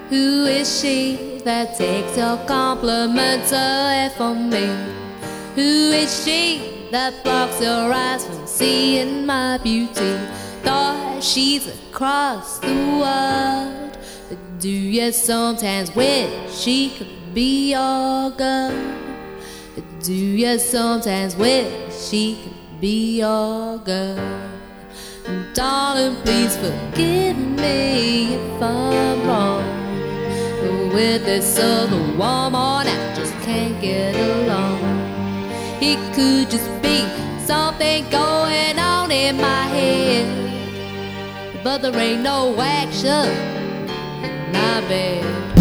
Who is she that takes your compliments away from me? Who is she that blocks your eyes from seeing my beauty? Thought she's across the world, but do you sometimes wish she could be your girl? Do you sometimes wish she could be your girl? Darling, please forgive me if I'm wrong, but with this other woman I just can't get along. It could just be something going on in my head, but there ain't no action in my bed.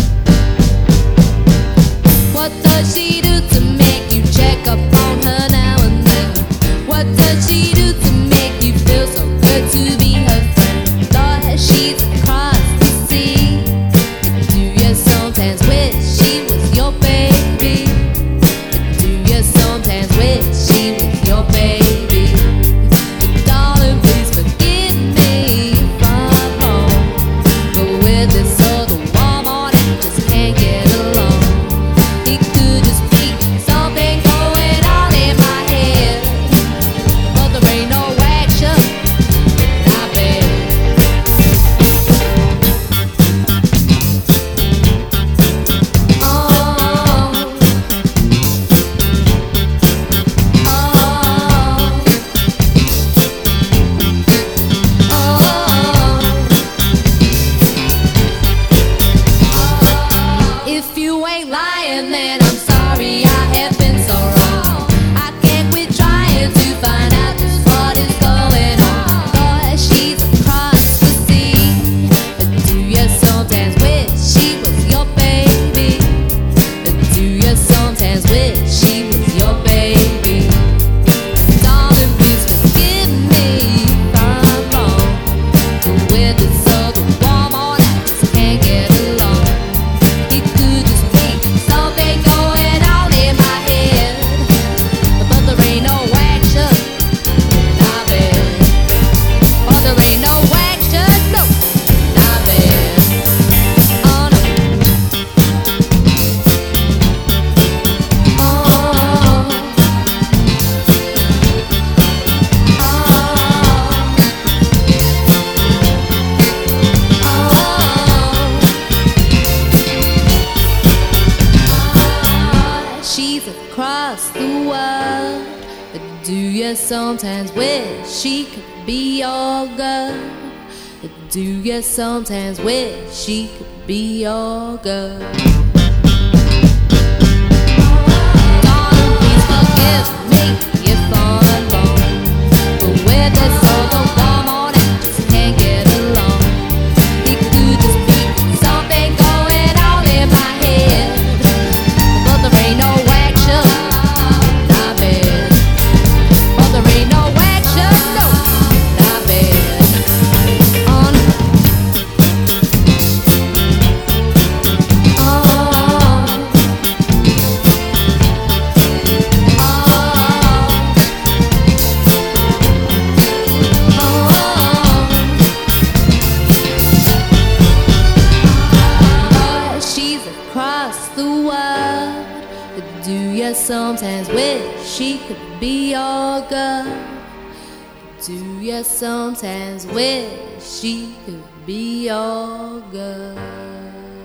What does she do to make you check up on her now and then? What does she do to make you feel so good to be her friend? Lord, she's across the sea. Do you sometimes wish she was your baby? Do you sometimes wish she was your baby? Darling, please forgive me if I'm wrong, but with this other woman I just can't get along. It could just be something going on in my head, but there ain't no action, I bet. If you ain't lying, then I'm sorry I have been so wrong. I can't quit trying to find out just what is going on. Lord, she's across the sea, but do you sometimes wish she was your baby? But do you sometimes wish she was your baby? Darling, please forgive me if I'm wrong, but with this other woman I just can't get along. It could just be something going on in my head, but there ain't no action, I bet. Oh, there ain't no action, no, I bet. Oh no. She's across the world, but do you sometimes wish she could be your girl? But do you sometimes wish she could be your girl? Darling, please forgive me if I'm wrong, but with this other woman I just can't get along. It could just be something going on in my head, but there ain't no action, I bet. But there ain't no action, no, I bet. Oh no. She's across the world, but do you sometimes wish she could be your girl? Do you sometimes wish she could be your girl?